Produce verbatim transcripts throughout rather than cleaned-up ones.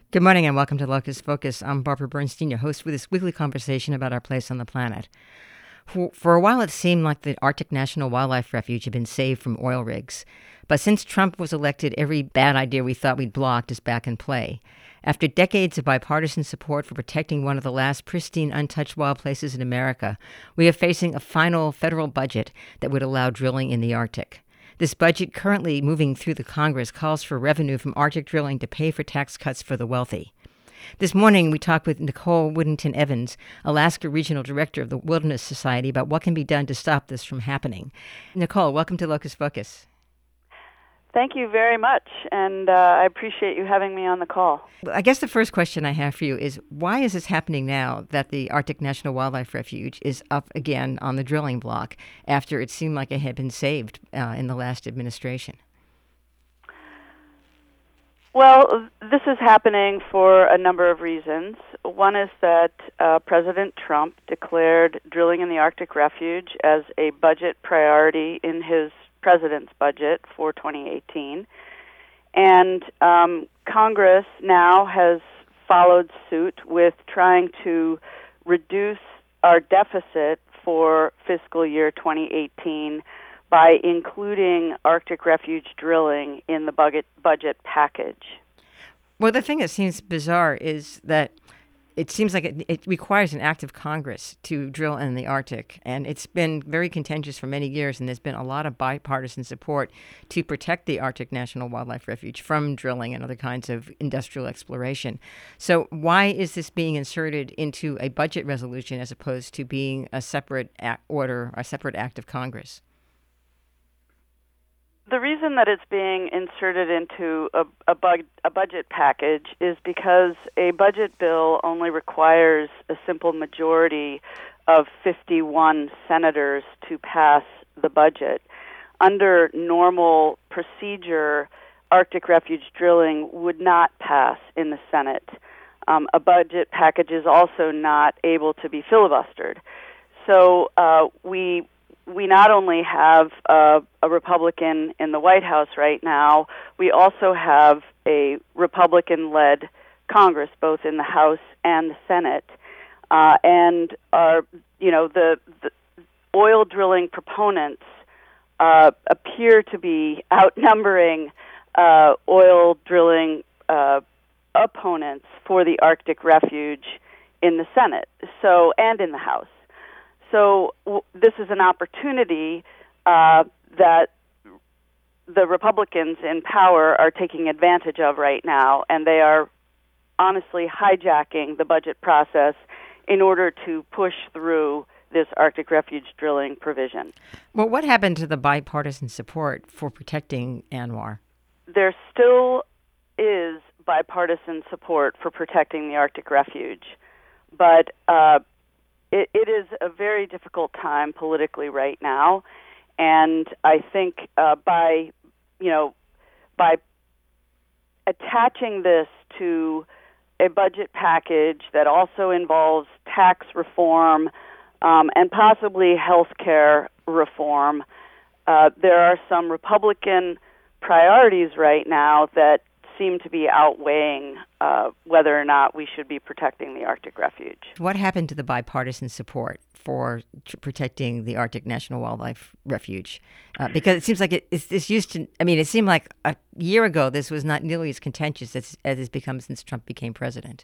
Good morning and welcome to Locus Focus. I'm Barbara Bernstein, your host with this weekly conversation about our place on the planet. For, for a while, it seemed like the Arctic National Wildlife Refuge had been saved from oil rigs. But since Trump was elected, every bad idea we thought we'd blocked is back in play. After decades of bipartisan support for protecting one of the last pristine, untouched wild places in America, we are facing a final federal budget that would allow drilling in the Arctic. This budget, currently moving through the Congress, calls for revenue from Arctic drilling to pay for tax cuts for the wealthy. This morning, we talked with Nicole Woodington Evans, Alaska Regional Director of the Wilderness Society, about what can be done to stop this from happening. Nicole, welcome to Locus Focus. Thank you very much, and uh, I appreciate you having me on the call. I guess the first question I have for you is, why is this happening now that the Arctic National Wildlife Refuge is up again on the drilling block after it seemed like it had been saved uh, in the last administration? Well, this is happening for a number of reasons. One is that uh, President Trump declared drilling in the Arctic Refuge as a budget priority in his president's budget for twenty eighteen. And um, Congress now has followed suit with trying to reduce our deficit for fiscal year twenty eighteen by including Arctic Refuge drilling in the budget, budget package. Well, the thing that seems bizarre is that it seems like it, it requires an act of Congress to drill in the Arctic, and it's been very contentious for many years, and there's been a lot of bipartisan support to protect the Arctic National Wildlife Refuge from drilling and other kinds of industrial exploration. So why is this being inserted into a budget resolution as opposed to being a separate act order, a separate act of Congress? The reason that it's being inserted into a, a, bug, a budget package is because a budget bill only requires a simple majority of fifty-one senators to pass the budget. Under normal procedure, Arctic Refuge drilling would not pass in the Senate. Um, a budget package is also not able to be filibustered. So uh, we We not only have uh, a Republican in the White House right now, we also have a Republican-led Congress, both in the House and the Senate. Uh, and, our, you know, the, the oil drilling proponents uh, appear to be outnumbering uh, oil drilling uh, opponents for the Arctic Refuge in the Senate, so and in the House. So w- this is an opportunity uh, that the Republicans in power are taking advantage of right now, and they are honestly hijacking the budget process in order to push through this Arctic Refuge drilling provision. Well, what happened to the bipartisan support for protecting ANWR? There still is bipartisan support for protecting the Arctic Refuge, but uh, It, it is a very difficult time politically right now, and I think uh, by, you know, by attaching this to a budget package that also involves tax reform um, and possibly health care reform, uh, there are some Republican priorities right now that seem to be outweighing uh, whether or not we should be protecting the Arctic Refuge. What happened to the bipartisan support for tr- protecting the Arctic National Wildlife Refuge? Uh, because it seems like it, it's, it's used to, I mean, it seemed like a year ago this was not nearly as contentious as, as it's become since Trump became president.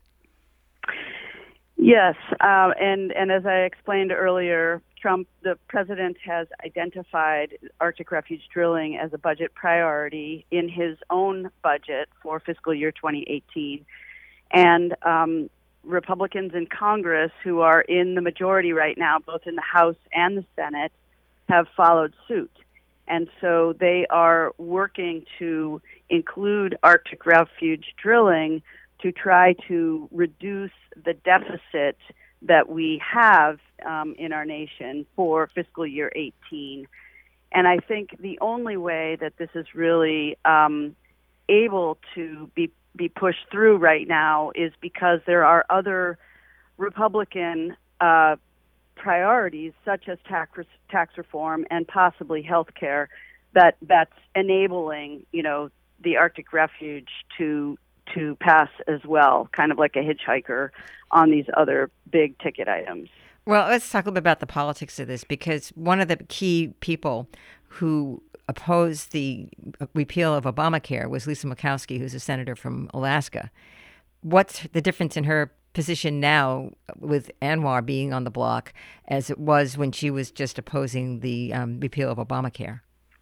Yes, uh, and, and as I explained earlier, Trump, the president, has identified Arctic Refuge drilling as a budget priority in his own budget for fiscal year twenty eighteen. And um, Republicans in Congress, who are in the majority right now, both in the House and the Senate, have followed suit. And so they are working to include Arctic Refuge drilling to try to reduce the deficit that we have um, in our nation for fiscal year eighteen. And I think the only way that this is really um, able to be, be pushed through right now is because there are other Republican uh, priorities, such as tax, tax reform and possibly health care, that, that's enabling, you know, the Arctic Refuge to to pass as well, kind of like a hitchhiker on these other big ticket items. Well, let's talk a little bit about the politics of this, because one of the key people who opposed the repeal of Obamacare was Lisa Murkowski, who's a senator from Alaska. What's the difference in her position now with Anwar being on the block as it was when she was just opposing the um, repeal of Obamacare?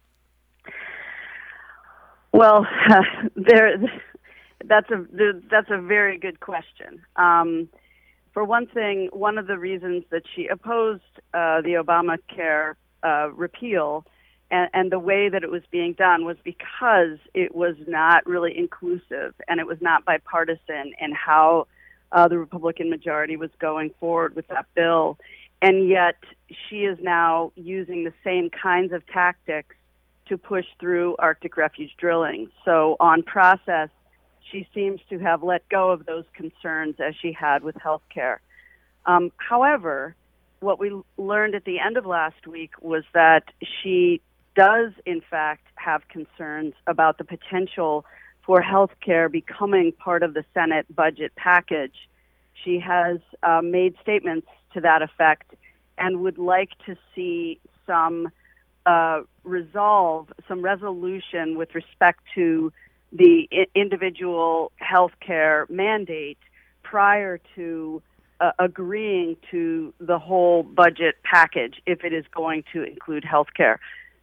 Well, uh, there, that's a that's a very good question. Um, for one thing, one of the reasons that she opposed uh, the Obamacare uh, repeal and, and the way that it was being done was because it was not really inclusive and it was not bipartisan in how uh, the Republican majority was going forward with that bill. And yet she is now using the same kinds of tactics to push through Arctic refuge drilling. So on process, she seems to have let go of those concerns as she had with health care. Um, however, what we learned at the end of last week was that she does, in fact, have concerns about the potential for health care becoming part of the Senate budget package. She has uh, made statements to that effect and would like to see some uh, resolve, some resolution with respect to the I- individual health care mandate prior to uh, agreeing to the whole budget package if it is going to include health care.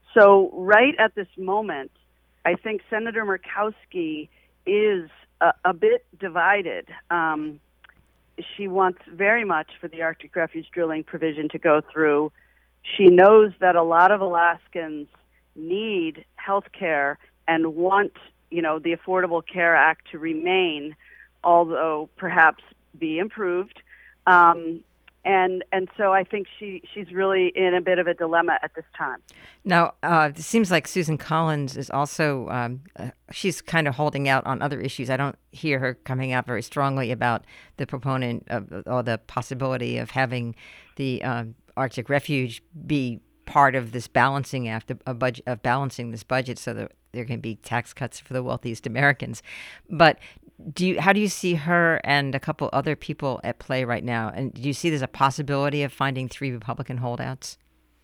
So right at this moment, I think Senator Murkowski is a, a bit divided. Um, she wants very much for the Arctic refuge drilling provision to go through. She knows that a lot of Alaskans need health care and want, you know, the Affordable Care Act to remain, although perhaps be improved. Um, and and so I think she, she's really in a bit of a dilemma at this time. Now, uh, it seems like Susan Collins is also, um, uh, she's kind of holding out on other issues. I don't hear her coming out very strongly about the proponent of, or the possibility of having the um, Arctic refuge be part of this balancing act, a budget of balancing this budget so that there can be tax cuts for the wealthiest Americans. But do you, how do you see her and a couple other people at play right now? And do you see there's a possibility of finding three Republican holdouts?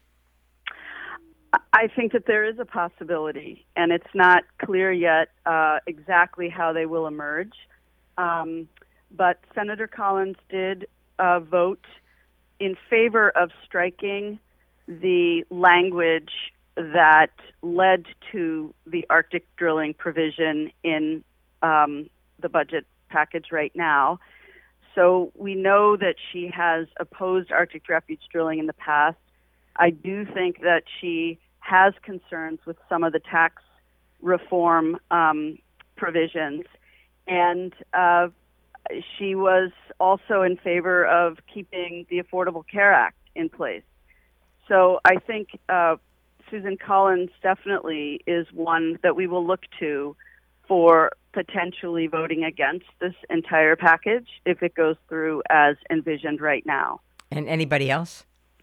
I think that there is a possibility, and it's not clear yet uh, exactly how they will emerge. Um, but Senator Collins did uh, vote in favor of striking the language that led to the Arctic drilling provision in um, the budget package right now. So we know that she has opposed Arctic refuge drilling in the past. I do think that she has concerns with some of the tax reform um, provisions, and uh, she was also in favor of keeping the Affordable Care Act in place. So I think uh, Susan Collins definitely is one that we will look to for potentially voting against this entire package if it goes through as envisioned right now. And anybody else?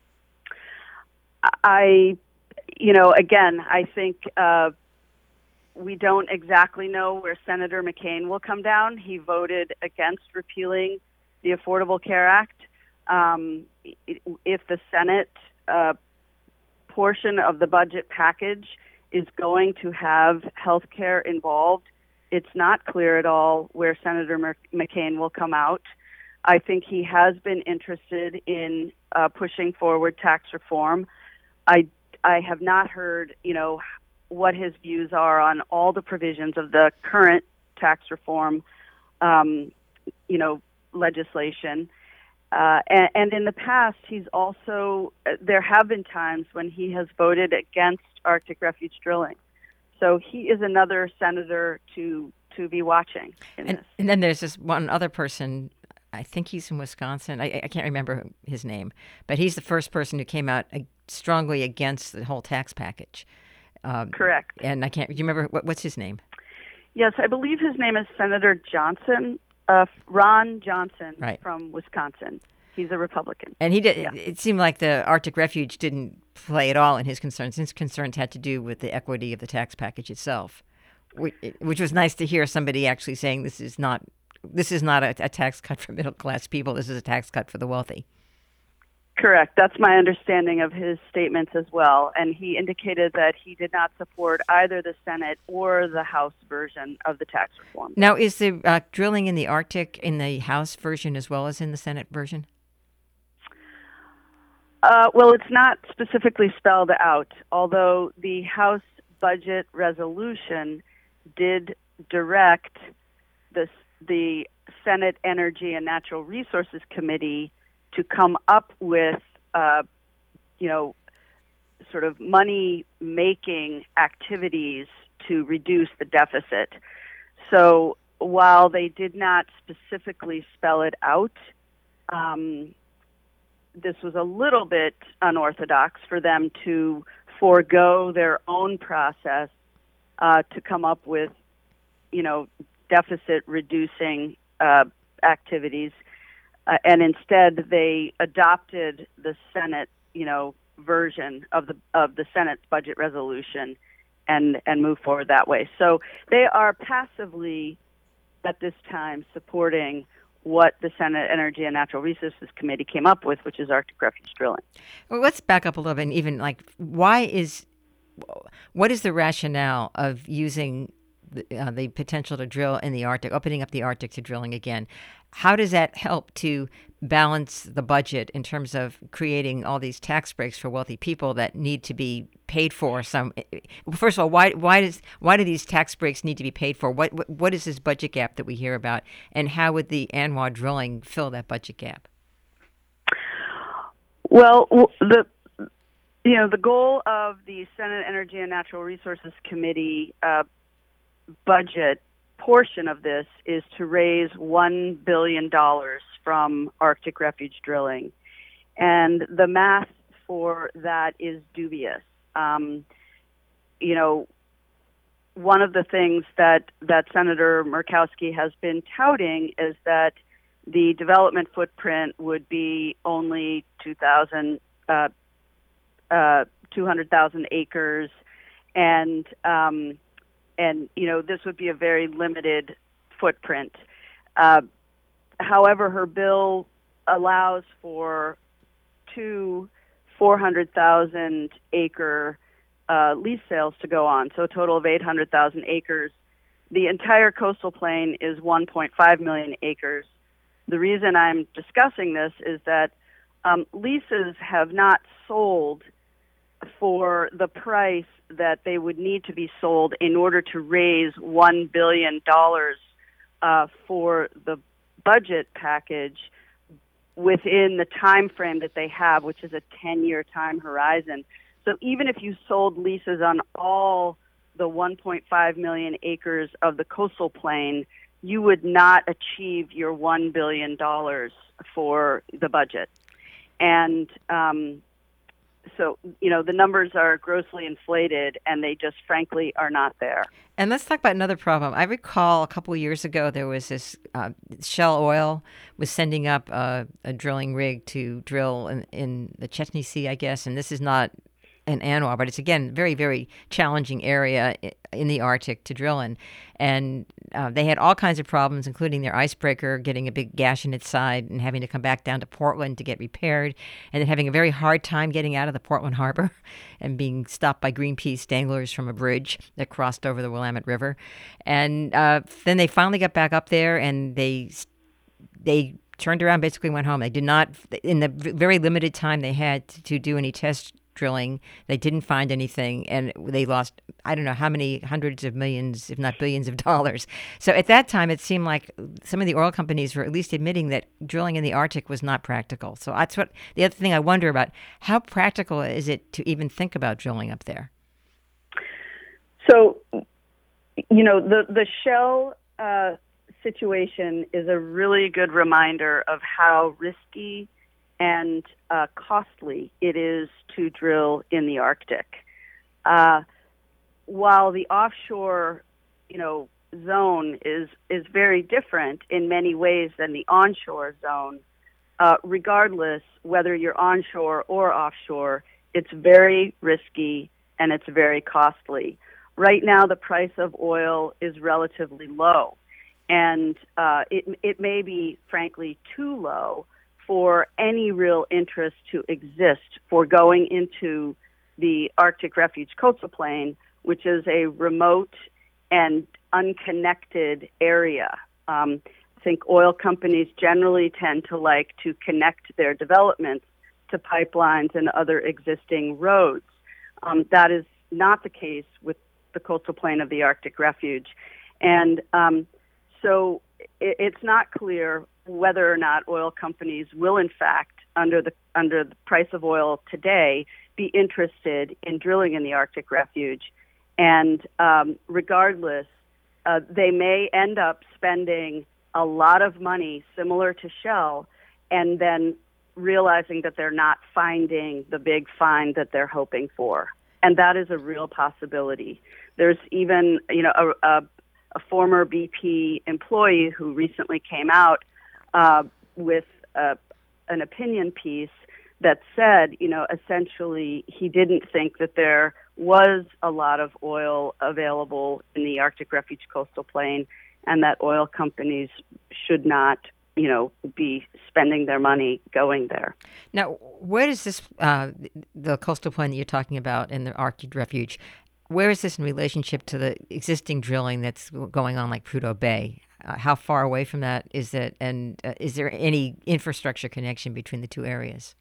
I, you know, again, I think uh, we don't exactly know where Senator McCain will come down. He voted against repealing the Affordable Care Act. Um, if the Senate uh, portion of the budget package is going to have health care involved, it's not clear at all where Senator Mer- McCain will come out. I think he has been interested in uh, pushing forward tax reform. I, I have not heard, you know, what his views are on all the provisions of the current tax reform, um, you know, legislation. Uh, and, and in the past, he's also, there have been times when he has voted against Arctic refuge drilling. So he is another senator to to be watching in and, this. And then there's this one other person, I think he's in Wisconsin. I, I can't remember his name, but he's the first person who came out strongly against the whole tax package. Um, Correct. And I can't, do you remember, what, what's his name? Yes, I believe his name is Senator Johnson, uh, Ron Johnson right. from Wisconsin. He's a Republican. And he did. Yeah. It seemed like the Arctic refuge didn't play at all in his concerns. His concerns had to do with the equity of the tax package itself. which, which was nice to hear somebody actually saying this is not this is not a, a tax cut for middle class people. This is a tax cut for the wealthy. Correct. That's my understanding of his statements as well. And he indicated that he did not support either the Senate or the House version of the tax reform. Now, is the uh, drilling in the Arctic in the House version as well as in the Senate version? Uh, well, it's not specifically spelled out, although the House budget resolution did direct the, the Senate Energy and Natural Resources Committee to come up with, uh, you know, sort of money-making activities to reduce the deficit. So while they did not specifically spell it out, um, this was a little bit unorthodox for them to forego their own process uh, to come up with, you know, deficit-reducing uh, activities. Uh, and instead, they adopted the Senate, you know, version of the of the Senate's budget resolution, and and move forward that way. So they are passively, at this time, supporting what the Senate Energy and Natural Resources Committee came up with, which is Arctic refuge drilling. Well, let's back up a little bit, and even like, why is what is the rationale of using the, uh, the potential to drill in the Arctic, opening up the Arctic to drilling again? How does that help to balance the budget in terms of creating all these tax breaks for wealthy people that need to be paid for? Some first of all, why why does why do these tax breaks need to be paid for? What what, what is this budget gap that we hear about, and how would the ANWR drilling fill that budget gap? Well, the you know the goal of the Senate Energy and Natural Resources Committee uh, budget portion of this is to raise one billion dollars from Arctic refuge drilling. And the math for that is dubious. Um, you know, one of the things that, that Senator Murkowski has been touting is that the development footprint would be only two thousand, uh, uh, two hundred thousand acres, and um, And, you know, this would be a very limited footprint. Uh, however, her bill allows for two four hundred thousand acre uh, lease sales to go on, so a total of eight hundred thousand acres. The entire coastal plain is one point five million acres. The reason I'm discussing this is that um, leases have not sold for the price that they would need to be sold in order to raise one billion dollars uh, for the budget package within the time frame that they have, which is a ten-year time horizon. So even if you sold leases on all the one point five million acres of the coastal plain, you would not achieve your one billion dollars for the budget. And um, So, you know, the numbers are grossly inflated, and they just, frankly, are not there. And let's talk about another problem. I recall a couple of years ago there was this uh, Shell Oil was sending up uh, a drilling rig to drill in, in the Chechnya Sea, I guess, and this is not in ANWR, but it's, again, very, very challenging area in the Arctic to drill in. And uh, they had all kinds of problems, including their icebreaker getting a big gash in its side and having to come back down to Portland to get repaired, and then having a very hard time getting out of the Portland Harbor and being stopped by Greenpeace danglers from a bridge that crossed over the Willamette River. And uh, then they finally got back up there, and they they turned around, basically went home. They did not, in the very limited time they had to, to do any test drilling, they didn't find anything, and they lost, I don't know how many hundreds of millions, if not billions of dollars. So at that time, it seemed like some of the oil companies were at least admitting that drilling in the Arctic was not practical. So that's what the other thing I wonder about, how practical is it to even think about drilling up there? So, you know, the, the Shell uh, situation is a really good reminder of how risky and uh, costly it is to drill in the Arctic. Uh, while the offshore, you know, zone is is very different in many ways than the onshore zone, uh, regardless whether you're onshore or offshore, it's very risky and it's very costly. Right now, the price of oil is relatively low, and uh, it, it may be, frankly, too low for any real interest to exist for going into the Arctic Refuge Coastal Plain, which is a remote and unconnected area. Um, I think oil companies generally tend to like to connect their developments to pipelines and other existing roads. Um, that is not the case with the coastal plain of the Arctic Refuge. And um, so it, it's not clear whether or not oil companies will, in fact, under the under the price of oil today, be interested in drilling in the Arctic Refuge. And um, regardless, uh, they may end up spending a lot of money similar to Shell and then realizing that they're not finding the big find that they're hoping for. And that is a real possibility. There's even, you know, a, a, a former B P employee who recently came out uh, with a, an opinion piece that said, you know, essentially he didn't think that there was a lot of oil available in the Arctic Refuge Coastal Plain and that oil companies should not, you know, be spending their money going there. Now, where does this, uh, the coastal plain that you're talking about in the Arctic Refuge, where is this in relationship to the existing drilling that's going on like Prudhoe Bay? Uh, how far away from that is it? And uh, is there any infrastructure connection between the two areas?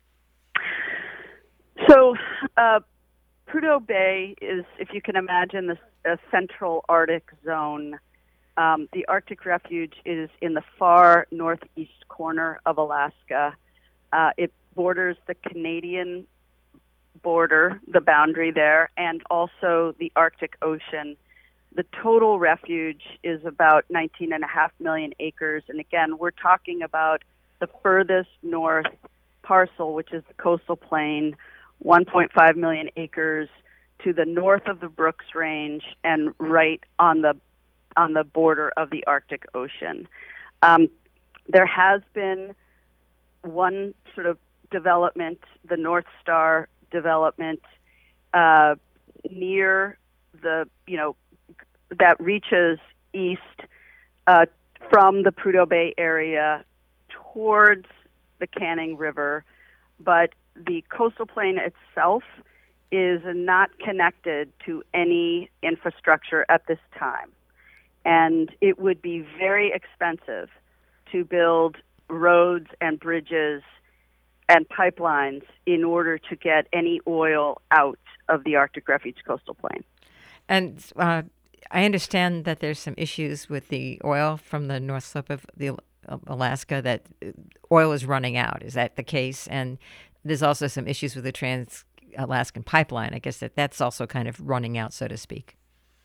So, uh, Prudhoe Bay is, if you can imagine, the a central Arctic zone. Um, the Arctic Refuge is in the far northeast corner of Alaska. Uh, it borders the Canadian border, the boundary there, and also the Arctic Ocean. The total refuge is about nineteen and a half million acres. And again, we're talking about the furthest north parcel, which is the coastal plain, one point five million acres to the north of the Brooks Range and right on the on the border of the Arctic Ocean. Um, there has been one sort of development, the North Star development, uh, near the, you know, that reaches east uh, from the Prudhoe Bay area towards the Canning River, but the coastal plain itself is not connected to any infrastructure at this time. And it would be very expensive to build roads and bridges and pipelines in order to get any oil out of the Arctic Refuge coastal plain. And uh, I understand that there's some issues with the oil from the north slope of the of Alaska, that oil is running out. Is that the case? And there's also some issues with the Trans-Alaskan pipeline. I guess that that's also kind of running out, so to speak.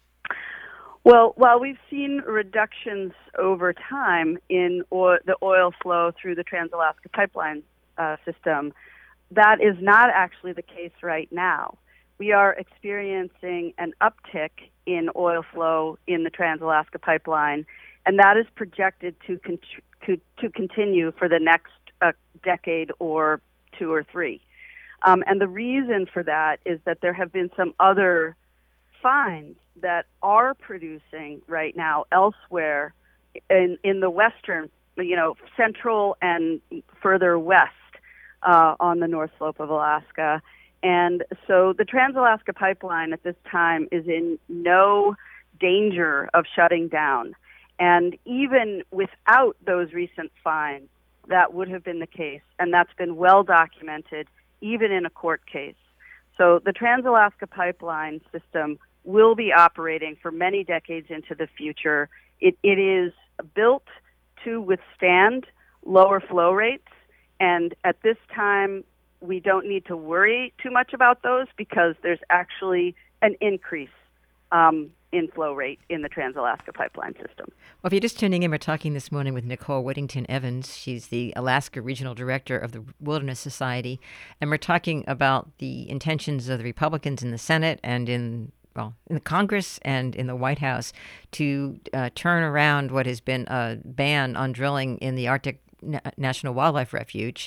Well, while we've seen reductions over time in oil, the oil flow through the Trans-Alaska pipeline uh, system, that is not actually the case right now. We are experiencing an uptick in oil flow in the Trans-Alaska pipeline, and that is projected to con- to, to continue for the next uh, decade or two or three. Um, and the reason for that is that there have been some other finds that are producing right now elsewhere in, in the western, you know, central and further west uh, on the north slope of Alaska. And so the Trans-Alaska pipeline at this time is in no danger of shutting down. And even without those recent finds, that would have been the case. And that's been well documented, even in a court case. So the Trans-Alaska pipeline system will be operating for many decades into the future. It, it is built to withstand lower flow rates. And at this time, we don't need to worry too much about those because there's actually an increase um, in flow rate in the Trans-Alaska pipeline system. Well, if you're just tuning in, we're talking this morning with Nicole Whittington Evans. She's the Alaska Regional Director of the Wilderness Society. And we're talking about the intentions of the Republicans in the Senate and in well, in the Congress and in the White House to uh, turn around what has been a ban on drilling in the Arctic Na- National Wildlife Refuge.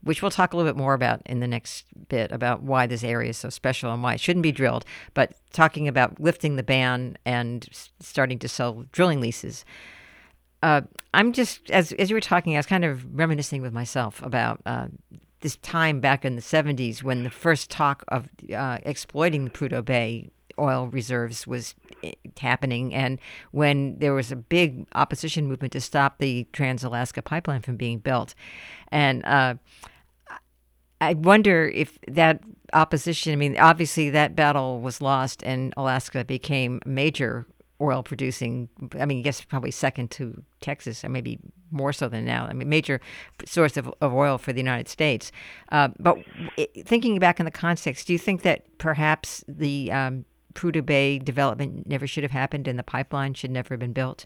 which we'll talk a little bit more about in the next bit about why this area is so special and why it shouldn't be drilled, but talking about lifting the ban and starting to sell drilling leases. Uh, I'm just, as as you were talking, I was kind of reminiscing with myself about uh, this time back in the seventies when the first talk of uh, exploiting the Prudhoe Bay oil reserves was happening, and when there was a big opposition movement to stop the Trans-Alaska Pipeline from being built. And uh, I wonder if that opposition, I mean, obviously that battle was lost and Alaska became major oil producing, I mean, I guess probably second to Texas, or maybe more so than now. I mean, major source of, of oil for the United States. Uh, but it, thinking back in the context, do you think that perhaps the um, Prudhoe Bay development never should have happened and the pipeline should never have been built?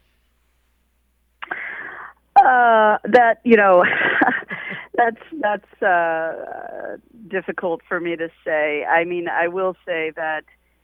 Uh, that, you know, that's that's uh, difficult for me to say. I mean, I will say that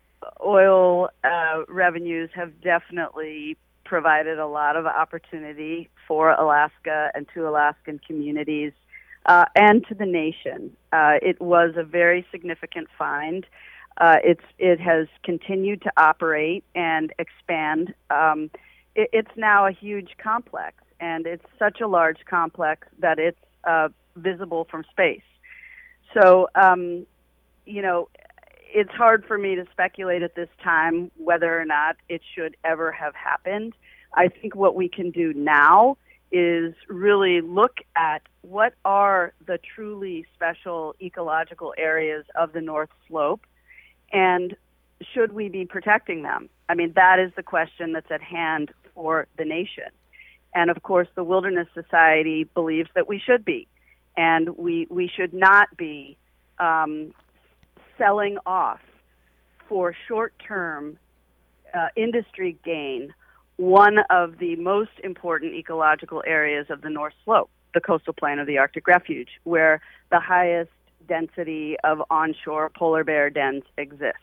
oil uh, revenues have definitely provided a lot of opportunity for Alaska and to Alaskan communities uh, and to the nation. Uh, it was a very significant find. Uh, it's it has continued to operate and expand. Um, it, it's now a huge complex, and it's such a large complex that it's uh, visible from space. So, um, you know, it's hard for me to speculate at this time whether or not it should ever have happened. I think what we can do now is really look at what are the truly special ecological areas of the North Slope, and should we be protecting them? I mean, that is the question that's at hand for the nation. And of course, the Wilderness Society believes that we should be, and we we should not be um, selling off for short-term uh, industry gain one of the most important ecological areas of the North Slope, the coastal plain of the Arctic Refuge, where the highest density of onshore polar bear dens exist,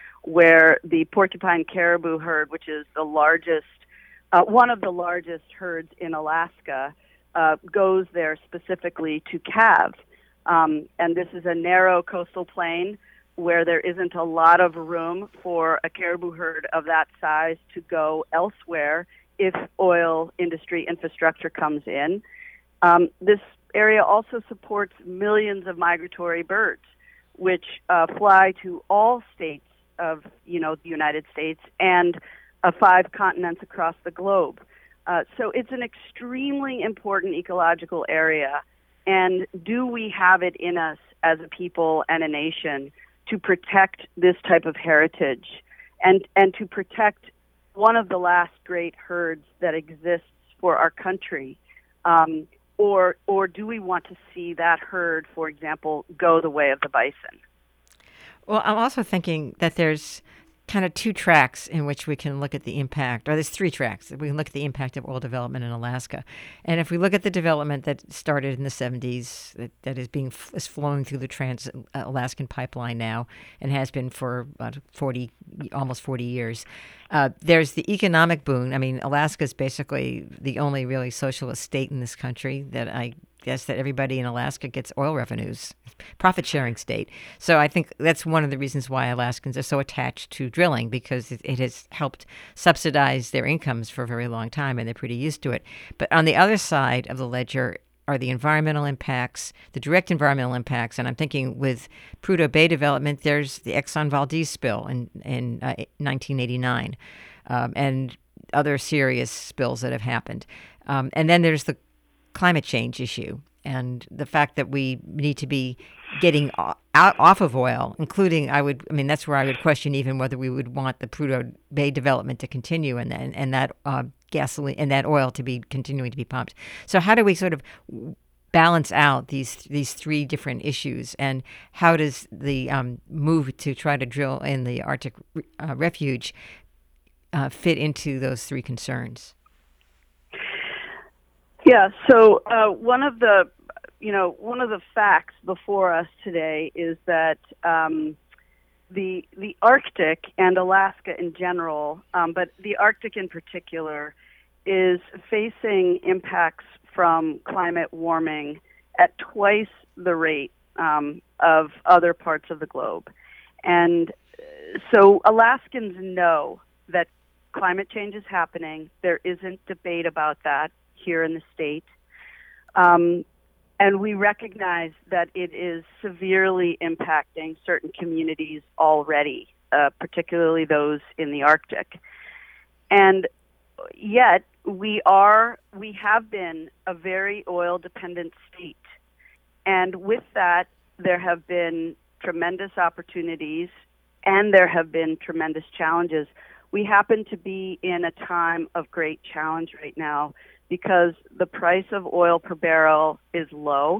where the porcupine caribou herd, which is the largest, uh, one of the largest herds in Alaska, uh, goes there specifically to calve. Um, and this is a narrow coastal plain where there isn't a lot of room for a caribou herd of that size to go elsewhere if oil industry infrastructure comes in. Um, this area also supports millions of migratory birds, which uh, fly to all states of, you know, the United States and uh, five continents across the globe. Uh, so it's an extremely important ecological area. And do we have it in us as a people and a nation to protect this type of heritage and, and to protect one of the last great herds that exists for our country? Um, or, or do we want to see that herd, for example, go the way of the bison? Well, I'm also thinking that there's kind of two tracks in which we can look at the impact, or there's three tracks that we can look at the impact of oil development in Alaska. And if we look at the development that started in the seventies, that, that is being is flowing through the Trans-Alaskan Pipeline now and has been for about forty, almost forty years, uh, there's the economic boon. I mean, Alaska is basically the only really socialist state in this country that I guess that everybody in Alaska gets oil revenues, profit-sharing state. So I think that's one of the reasons why Alaskans are so attached to drilling, because it, it has helped subsidize their incomes for a very long time, and they're pretty used to it. But on the other side of the ledger are the environmental impacts, the direct environmental impacts. And I'm thinking with Prudhoe Bay development, there's the Exxon Valdez spill in, in uh, nineteen eighty-nine, um, and other serious spills that have happened. Um, and then there's the climate change issue and the fact that we need to be getting out off of oil, including, I would, I mean, that's where I would question even whether we would want the Prudhoe Bay development to continue and and, and that uh, gasoline and that oil to be continuing to be pumped. So how do we sort of balance out these these three different issues, and how does the um, move to try to drill in the Arctic uh, refuge uh, fit into those three concerns? Yeah, so uh, one of the, you know, one of the facts before us today is that um, the the Arctic and Alaska in general, um, but the Arctic in particular, is facing impacts from climate warming at twice the rate um, of other parts of the globe. And so Alaskans know that climate change is happening. There isn't debate about that here in the state. Um, and we recognize that it is severely impacting certain communities already, uh, particularly those in the Arctic. And yet, we are, we have been a very oil-dependent state. And with that, there have been tremendous opportunities and there have been tremendous challenges. We happen to be in a time of great challenge right now because the price of oil per barrel is low.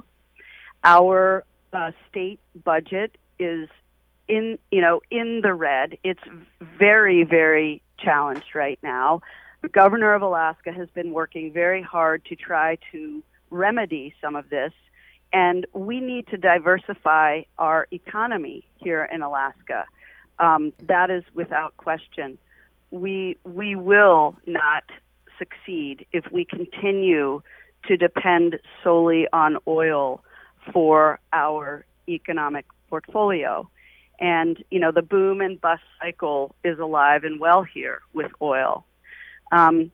Our uh, state budget is in, you know, in the red. It's very, very challenged right now. The governor of Alaska has been working very hard to try to remedy some of this, and we need to diversify our economy here in Alaska. Um, that is without question. We we will not succeed if we continue to depend solely on oil for our economic portfolio. And, you know, the boom and bust cycle is alive and well here with oil. Um,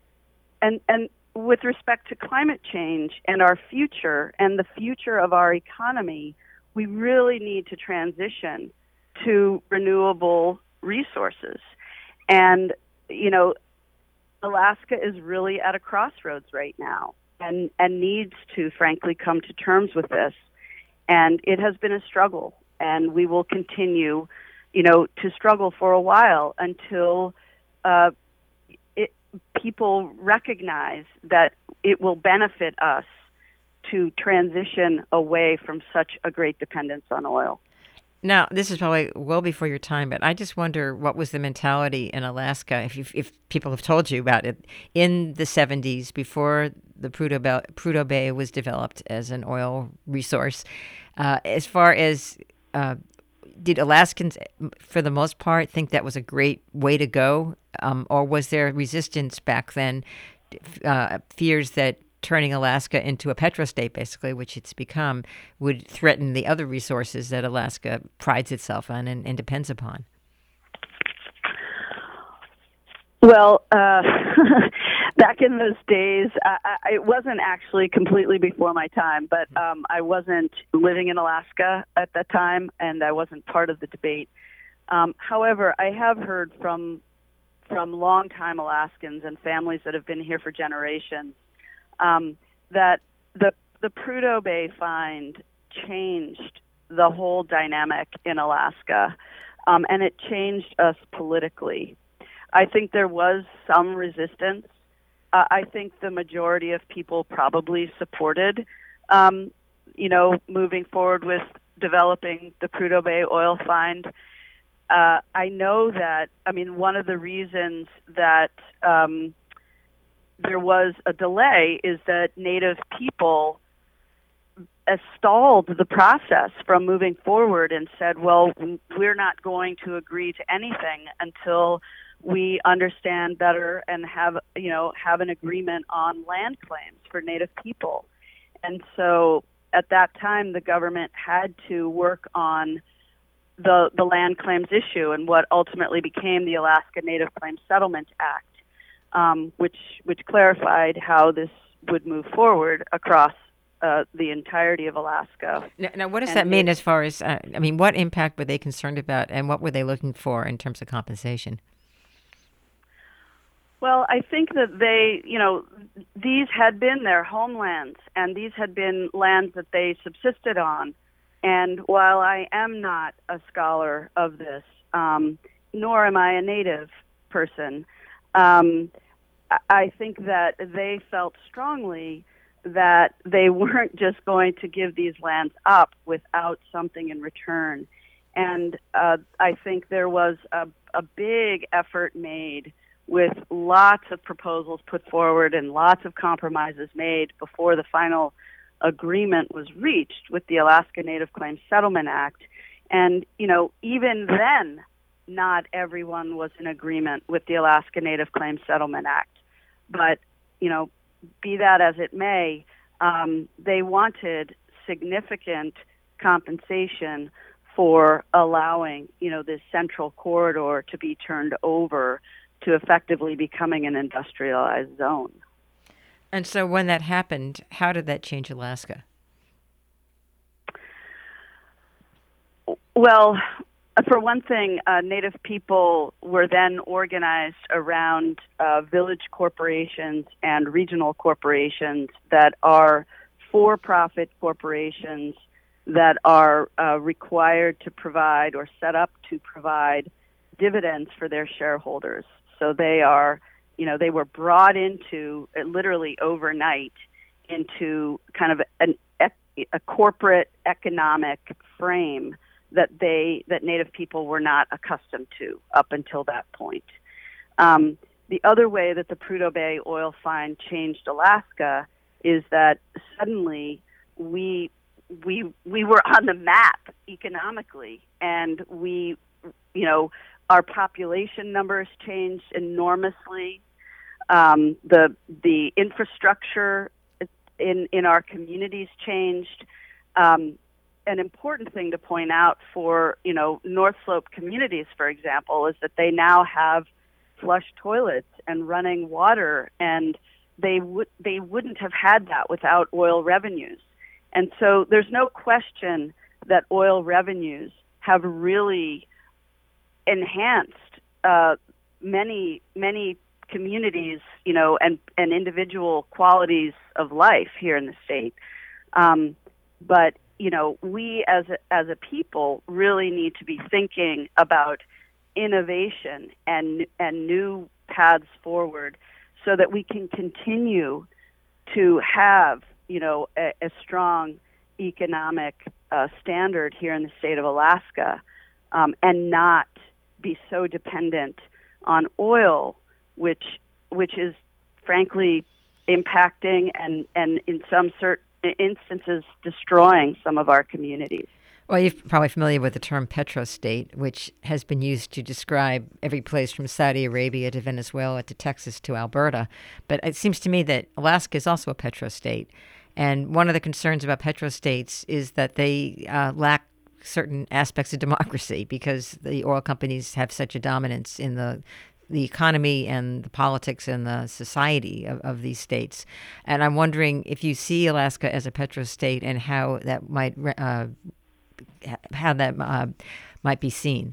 and and with respect to climate change and our future and the future of our economy, we really need to transition to renewable resources. And, you know, Alaska is really at a crossroads right now and, and needs to, frankly, come to terms with this. And it has been a struggle, and we will continue, you know, to struggle for a while until uh, it, people recognize that it will benefit us to transition away from such a great dependence on oil. Now, this is probably well before your time, but I just wonder what was the mentality in Alaska, if you, if people have told you about it, in the seventies, before the Prudhoe Bay, Prudhoe Bay was developed as an oil resource. Uh, as far as, uh, did Alaskans, for the most part, think that was a great way to go? Um, or was there resistance back then, uh, fears that turning Alaska into a petrostate, basically, which it's become, would threaten the other resources that Alaska prides itself on and, and depends upon? Well, uh, back in those days, I, I, it wasn't actually completely before my time, but um, I wasn't living in Alaska at that time, and I wasn't part of the debate. Um, however, I have heard from from longtime Alaskans and families that have been here for generations Um, that the the Prudhoe Bay find changed the whole dynamic in Alaska, um, and it changed us politically. I think there was some resistance. Uh, I think the majority of people probably supported, um, you know, moving forward with developing the Prudhoe Bay oil find. Uh, I know that, I mean, one of the reasons that um, there was a delay is that Native people stalled the process from moving forward and said, well, we're not going to agree to anything until we understand better and have, you know, have an agreement on land claims for Native people. And so at that time, the government had to work on the the land claims issue and what ultimately became the Alaska Native Claims Settlement Act. Um, which which clarified how this would move forward across uh, the entirety of Alaska. Now, now what does and that mean it, as far as, uh, I mean, what impact were they concerned about, and what were they looking for in terms of compensation? Well, I think that they, you know, these had been their homelands, and these had been lands that they subsisted on. And while I am not a scholar of this, um, nor am I a Native person, Um, I think that they felt strongly that they weren't just going to give these lands up without something in return. And uh, I think there was a, a big effort made with lots of proposals put forward and lots of compromises made before the final agreement was reached with the Alaska Native Claims Settlement Act. And, you know, even then, not everyone was in agreement with the Alaska Native Claims Settlement Act. But, you know, be that as it may, um, they wanted significant compensation for allowing, you know, this central corridor to be turned over to effectively becoming an industrialized zone. And so when that happened, how did that change Alaska? Well, for one thing, uh, Native people were then organized around uh, village corporations and regional corporations that are for-profit corporations that are uh, required to provide or set up to provide dividends for their shareholders. So they are, you know, they were brought into, uh, literally overnight, into kind of an, a corporate economic frame that they that Native people were not accustomed to up until that point. Um, the other way that the Prudhoe Bay oil find changed Alaska is that suddenly we we we were on the map economically, and we, you know, our population numbers changed enormously. Um, the the infrastructure in in our communities changed. Um, An important thing to point out for, you know, North Slope communities, for example, is that they now have flush toilets and running water, and they would they wouldn't have had that without oil revenues. And so there's no question that oil revenues have really enhanced uh, many many communities, you know, and and individual qualities of life here in the state. Um, but you know, we as a, as a people really need to be thinking about innovation and and new paths forward, so that we can continue to have, you know, a, a strong economic uh, standard here in the state of Alaska, um, and not be so dependent on oil, which which is frankly impacting and and in some certain instances destroying some of our communities. Well, you're probably familiar with the term petrostate, which has been used to describe every place from Saudi Arabia to Venezuela to Texas to Alberta. But it seems to me that Alaska is also a petrostate. And one of the concerns about petrostates is that they uh, lack certain aspects of democracy, because the oil companies have such a dominance in the the economy and the politics and the society of, of these states. And I'm wondering if you see Alaska as a petrostate and how that might uh, how that uh, might be seen.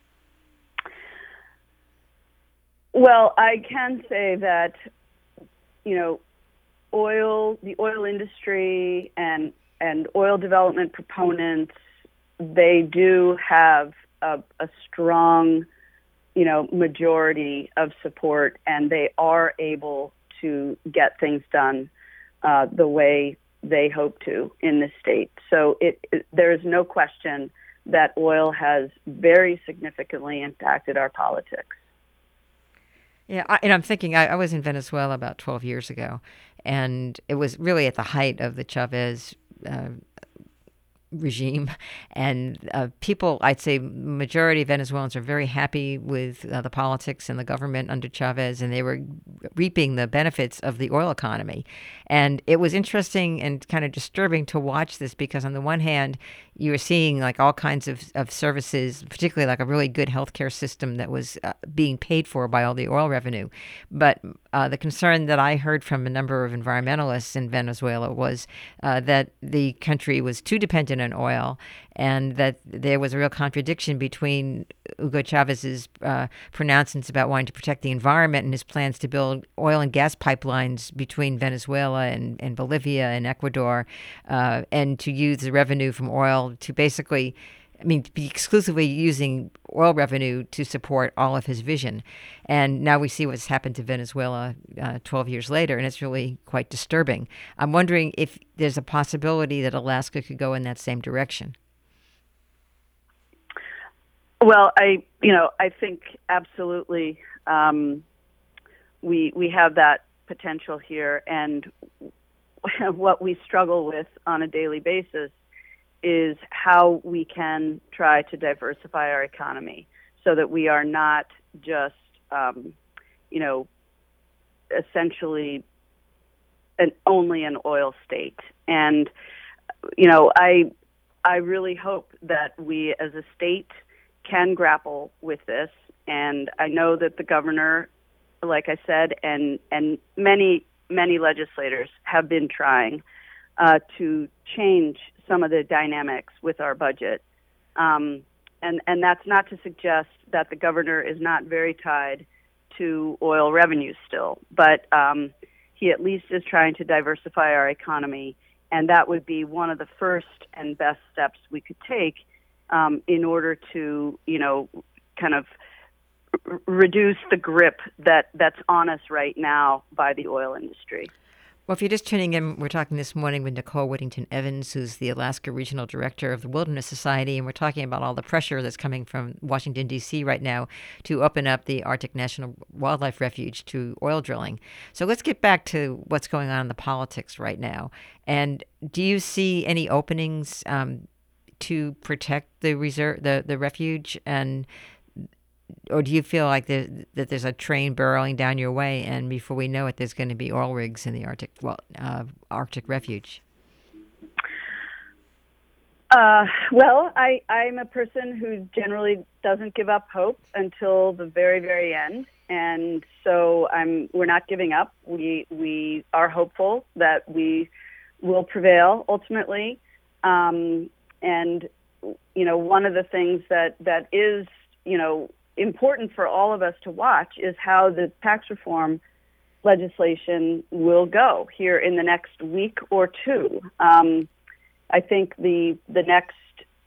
Well, I can say that, you know, oil, the oil industry and and oil development proponents, they do have a, a strong, you know, majority of support, and they are able to get things done uh, the way they hope to in the state. So it, it, there is no question that oil has very significantly impacted our politics. Yeah, I, and I'm thinking, I, I was in Venezuela about twelve years ago, and it was really at the height of the Chavez uh, regime, and uh, people, I'd say majority of Venezuelans are very happy with uh, the politics and the government under Chavez, and they were reaping the benefits of the oil economy. And it was interesting and kind of disturbing to watch this, because on the one hand, you were seeing like all kinds of, of services, particularly like a really good healthcare system that was uh, being paid for by all the oil revenue. But uh, the concern that I heard from a number of environmentalists in Venezuela was uh, that the country was too dependent on oil, and that there was a real contradiction between Hugo Chavez's uh, pronouncements about wanting to protect the environment and his plans to build oil and gas pipelines between Venezuela and, and Bolivia and Ecuador, uh, and to use the revenue from oil to basically, I mean, to be exclusively using oil revenue to support all of his vision. And now we see what's happened to Venezuela uh, twelve years later, and it's really quite disturbing. I'm wondering if there's a possibility that Alaska could go in that same direction. Well, I, you know, I think absolutely um, we we have that potential here, and what we struggle with on a daily basis is how we can try to diversify our economy so that we are not just, um, you know, essentially an only an oil state. And you know, I I really hope that we as a state can grapple with this. And I know that the governor, like I said, and and many many legislators have been trying uh, to change some of the dynamics with our budget. Um, and and that's not to suggest that the governor is not very tied to oil revenues still, but um, he at least is trying to diversify our economy. And that would be one of the first and best steps we could take um, in order to, you know, kind of r- reduce the grip that, that's on us right now by the oil industry. Well, if you're just tuning in, we're talking this morning with Nicole Whittington Evans, who's the Alaska Regional Director of the Wilderness Society, and we're talking about all the pressure that's coming from Washington, D C right now to open up the Arctic National Wildlife Refuge to oil drilling. So let's get back to what's going on in the politics right now. And do you see any openings um, to protect the reserve, the, the refuge, and or do you feel like there, that there's a train barreling down your way, and before we know it, there's going to be oil rigs in the Arctic, well, uh, Arctic refuge? Uh, well, I, I'm a person who generally doesn't give up hope until the very, very end, and so I'm. We're not giving up. We we are hopeful that we will prevail ultimately, um, and you know, one of the things that that is, you know, important for all of us to watch is how the tax reform legislation will go here in the next week or two. Um, I think the the next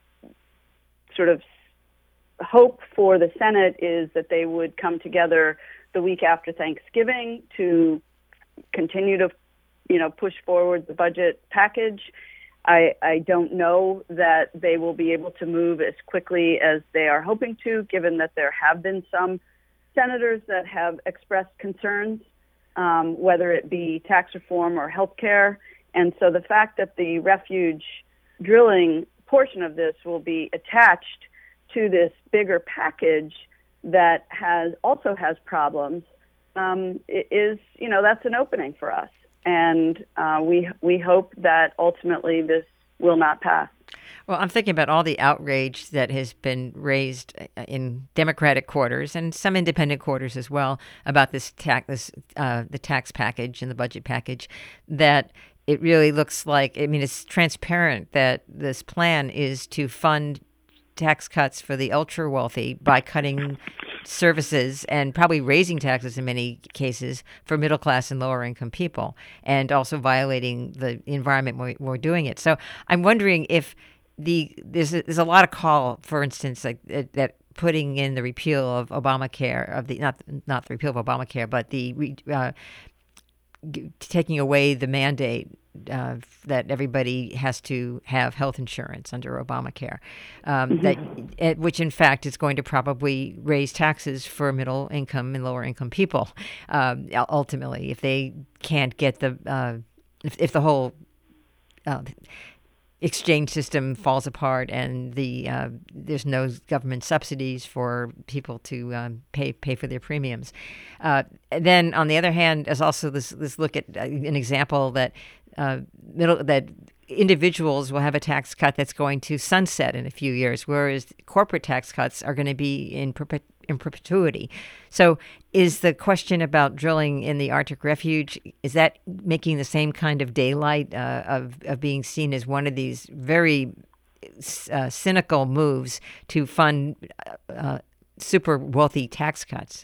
sort of hope for the Senate is that they would come together the week after Thanksgiving to continue to, you know, push forward the budget package. I, I don't know that they will be able to move as quickly as they are hoping to, given that there have been some senators that have expressed concerns, um, whether it be tax reform or health care. And so the fact that the refuge drilling portion of this will be attached to this bigger package that has also has problems um, is, you know, that's an opening for us. And uh, we we hope that ultimately this will not pass. Well, I'm thinking about all the outrage that has been raised in Democratic quarters and some independent quarters as well about this tax, this uh, the tax package and the budget package. That it really looks like, I mean, it's transparent that this plan is to fund tax cuts for the ultra wealthy by cutting services and probably raising taxes in many cases for middle class and lower income people, and also violating the environment when we're doing it. So I'm wondering if the there's a, there's a lot of call, for instance, like that, that putting in the repeal of Obamacare, of the not not the repeal of Obamacare, but the uh, taking away the mandate uh, that everybody has to have health insurance under Obamacare, um, mm-hmm. that which in fact is going to probably raise taxes for middle income and lower income people. Um, ultimately, if they can't get the uh, if, if the whole uh, exchange system falls apart and the uh, there's no government subsidies for people to um, pay pay for their premiums. Uh, then, on the other hand, there's also this this look at uh, an example that uh, middle that individuals will have a tax cut that's going to sunset in a few years, whereas corporate tax cuts are going to be in perpet- in perpetuity. So, is the question about drilling in the Arctic refuge, is that making the same kind of daylight uh, of of being seen as one of these very uh, cynical moves to fund uh, super wealthy tax cuts?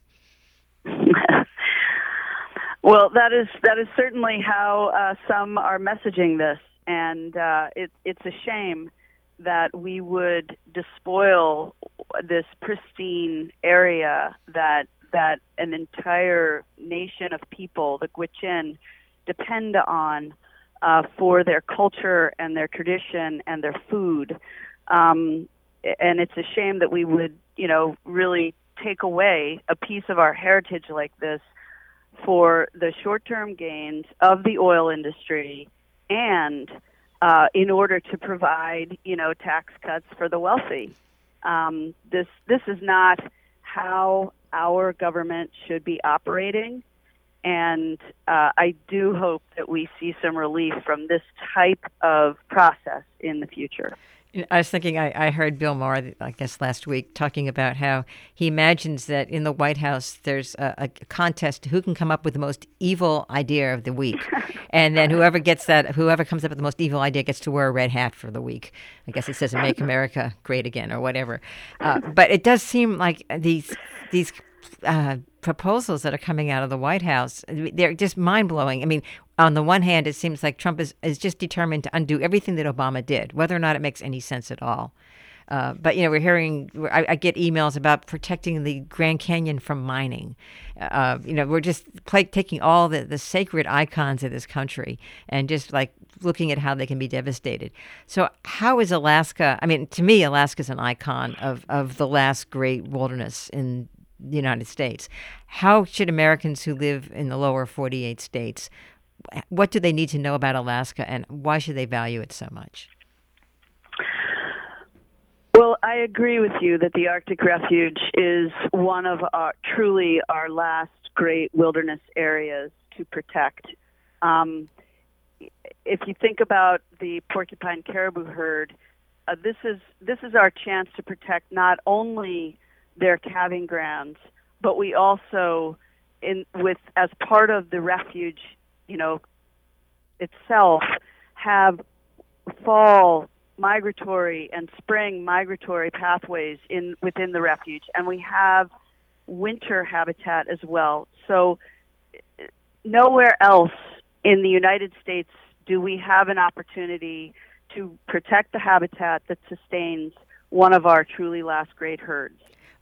Well, that is that is certainly how uh, some are messaging this, and uh, it, it's a shame that we would despoil this pristine area that that an entire nation of people, the Gwich'in, depend on uh, for their culture and their tradition and their food. Um, and it's a shame that we would, you know, really take away a piece of our heritage like this for the short-term gains of the oil industry, and uh, in order to provide, you know, tax cuts for the wealthy. Um, this this is not how our government should be operating. And uh, I do hope that we see some relief from this type of process in the future. I was thinking, I, I heard Bill Maher, I guess last week, talking about how he imagines that in the White House there's a, a contest who can come up with the most evil idea of the week. And then whoever gets that, whoever comes up with the most evil idea gets to wear a red hat for the week. I guess it says Make America Great Again or whatever. Uh, but it does seem like these these uh, proposals that are coming out of the White House, they're just mind-blowing. I mean, on the one hand, it seems like Trump is, is just determined to undo everything that Obama did, whether or not it makes any sense at all. Uh, but, you know, we're hearing, I, I get emails about protecting the Grand Canyon from mining. Uh, you know, we're just play, taking all the, the sacred icons of this country and just like looking at how they can be devastated. So how is Alaska, I mean, to me, Alaska's an icon of, of the last great wilderness in the United States. How should Americans who live in the lower forty-eight states, what do they need to know about Alaska, and why should they value it so much? Well, I agree with you that the Arctic Refuge is one of our, truly our last great wilderness areas to protect. Um, if you think about the porcupine caribou herd, uh, this is this is our chance to protect not only their calving grounds, but we also, in with as part of the refuge, you know, itself, have fall migratory and spring migratory pathways in within the refuge, and we have winter habitat as well. So nowhere else in the United States do we have an opportunity to protect the habitat that sustains one of our truly last great herds.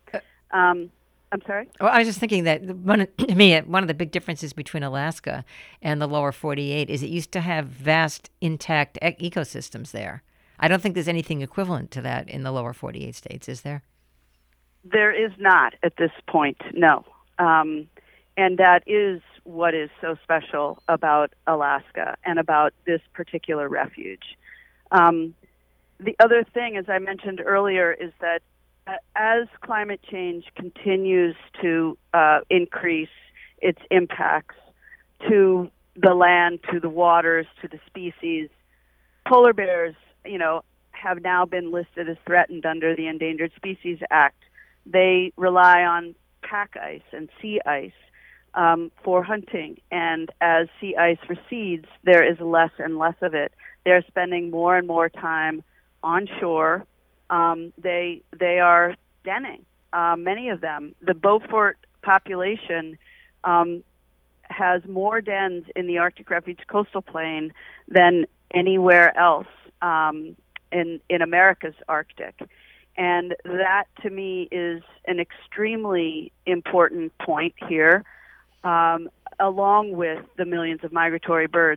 Um, I'm sorry? Well, I was just thinking that one of, to me, one of the big differences between Alaska and the lower forty-eight is it used to have vast, intact e- ecosystems there. I don't think there's anything equivalent to that in the lower forty-eight states, is there? There is not at this point, no. Um, and that is what is so special about Alaska and about this particular refuge. Um, the other thing, as I mentioned earlier, is that as climate change continues to uh, increase its impacts to the land, to the waters, to the species, polar bears, you know, have now been listed as threatened under the Endangered Species Act. They rely on pack ice and sea ice um, for hunting, and as sea ice recedes, there is less and less of it. They're spending more and more time on shore. Um, they they are denning, uh, many of them. The Beaufort population um, has more dens in the Arctic Refuge coastal plain than anywhere else um, in, in America's Arctic. And that, to me, is an extremely important point here, um, along with the millions of migratory birds.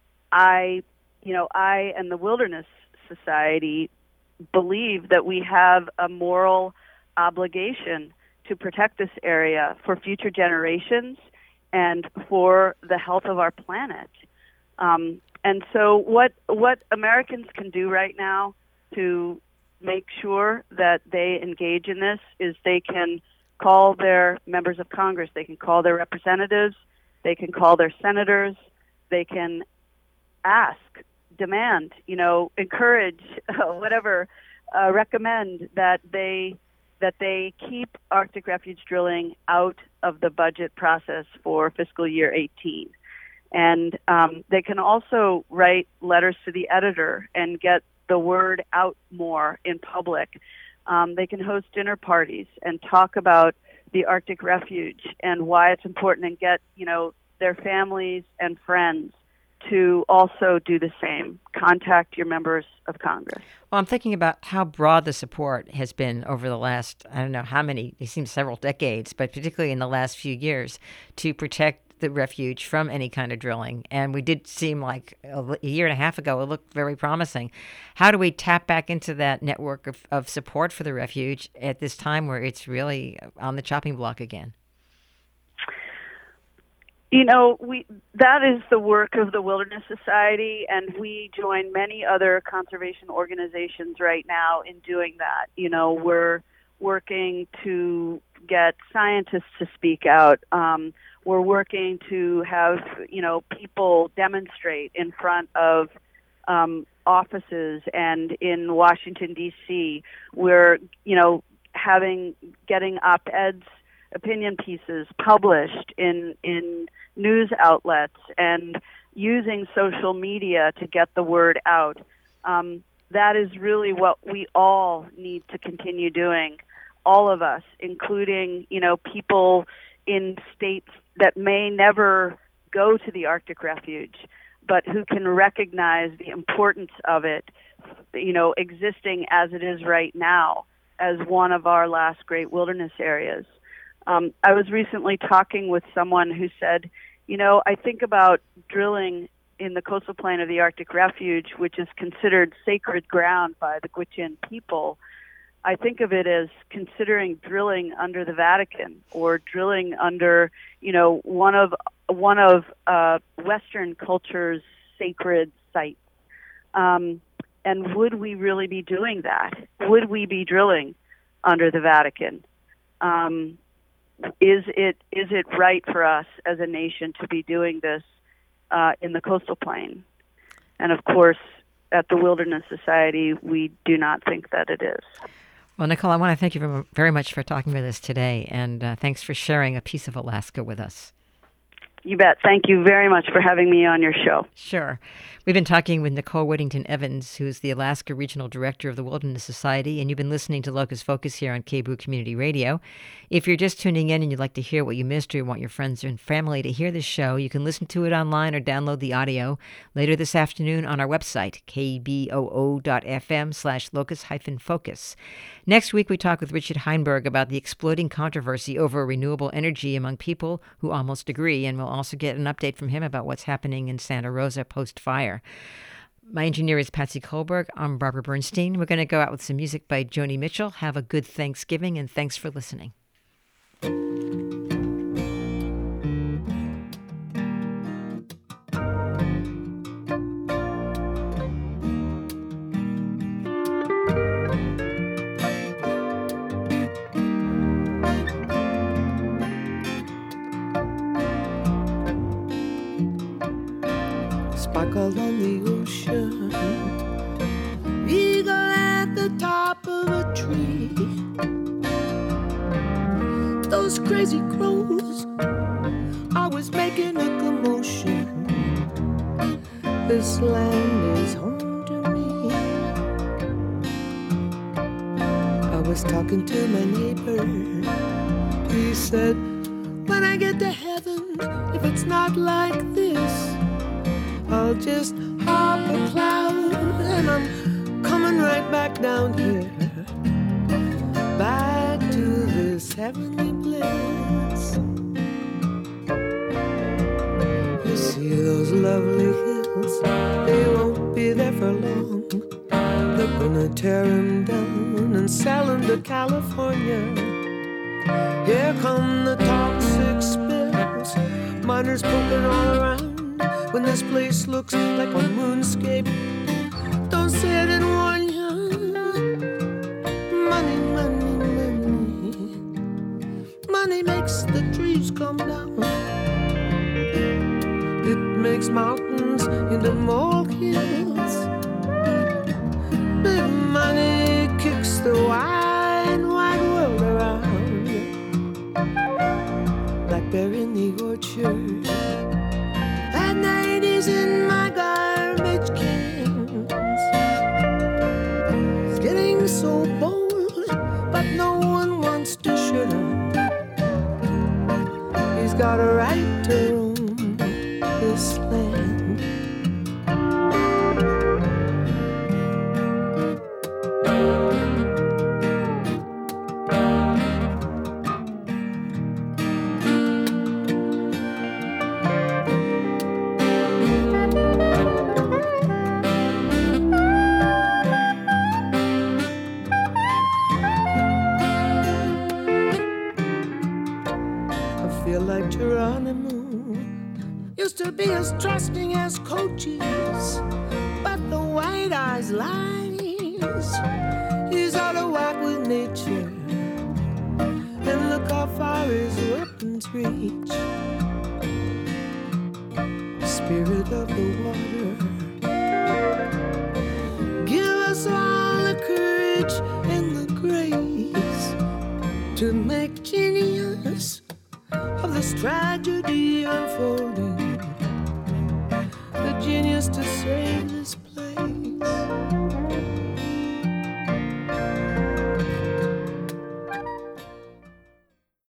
I, you know, I and the Wilderness Society believe that we have a moral obligation to protect this area for future generations and for the health of our planet. Um, and so what what Americans can do right now to make sure that they engage in this is they can call their members of Congress, they can call their representatives, they can call their senators, they can ask, demand, you know, encourage, uh, whatever, uh, recommend that they that they keep Arctic Refuge drilling out of the budget process for fiscal year eighteen. And um, they can also write letters to the editor and get the word out more in public. Um, they can host dinner parties and talk about the Arctic Refuge and why it's important, and get, you know, their families and friends to also do the same. Contact your members of Congress. Well, I'm thinking about how broad the support has been over the last, I don't know how many, it seems several decades, but particularly in the last few years, to protect the refuge from any kind of drilling. And we did seem like a year and a half ago, it looked very promising. How do we tap back into that network of, of support for the refuge at this time where it's really on the chopping block again? You know, we that is the work of the Wilderness Society, and we join many other conservation organizations right now in doing that. You know, we're working to get scientists to speak out. Um, we're working to have, you know, people demonstrate in front of um, offices and in Washington, D C We're, you know, having, getting op-eds, opinion pieces published in, in news outlets and using social media to get the word out. Um, that is really what we all need to continue doing, all of us, including, you know, people in states that may never go to the Arctic Refuge, but who can recognize the importance of it, you know, existing as it is right now as one of our last great wilderness areas. Um, I was recently talking with someone who said, you know, I think about drilling in the coastal plain of the Arctic Refuge, which is considered sacred ground by the Gwich'in people. I think of it as considering drilling under the Vatican or drilling under, you know, one of one of uh, Western culture's sacred sites. Um, and would we really be doing that? Would we be drilling under the Vatican? Um, is it is it right for us as a nation to be doing this uh, in the coastal plain? And of course, at the Wilderness Society, we do not think that it is. Well, Nicole, I want to thank you very much for talking with us today, and uh, thanks for sharing a piece of Alaska with us. You bet. Thank you very much for having me on your show. Sure. We've been talking with Nicole Whittington Evans, who's the Alaska Regional Director of the Wilderness Society, and you've been listening to Locust Focus here on K B O O Community Radio. If you're just tuning in and you'd like to hear what you missed or you want your friends and family to hear this show, you can listen to it online or download the audio later this afternoon on our website, kboo.fm slash locust hyphen focus. Next week, we talk with Richard Heinberg about the exploding controversy over renewable energy among people who almost agree, and we'll also get an update from him about what's happening in Santa Rosa post-fire. My engineer is Patsy Kohlberg. I'm Barbara Bernstein. We're going to go out with some music by Joni Mitchell. Have a good Thanksgiving, and thanks for listening. Sparkle on the ocean, eagle at the top of a tree. Those crazy crows always making a commotion. This land is home to me. I was talking to my neighbor. He said, when I get to heaven, if it's not like this, I'll just hop a cloud and I'm coming right back down here, back to this heavenly place. You see those lovely hills, they won't be there for long. They're gonna tear them down and sell them to California. Here come the toxic spills, miners poking all around. When this place looks like a moonscape, don't say I didn't warn you. Money, money, money. Money makes the trees come down. It makes mountains into molehills. Big money kicks the wide, wide world around. Blackberry in the orchard, in my garbage cans. It's getting so bold, but no one wants to shut up. He's got a right to roam this land. Be as trusting as Cochise, but the white eyes lies. He's out of whack with nature, and look how far his weapons reach. spirit of the water. Give us all the courage and the grace to make genius of this tragedy unfolding, the genius to save this place.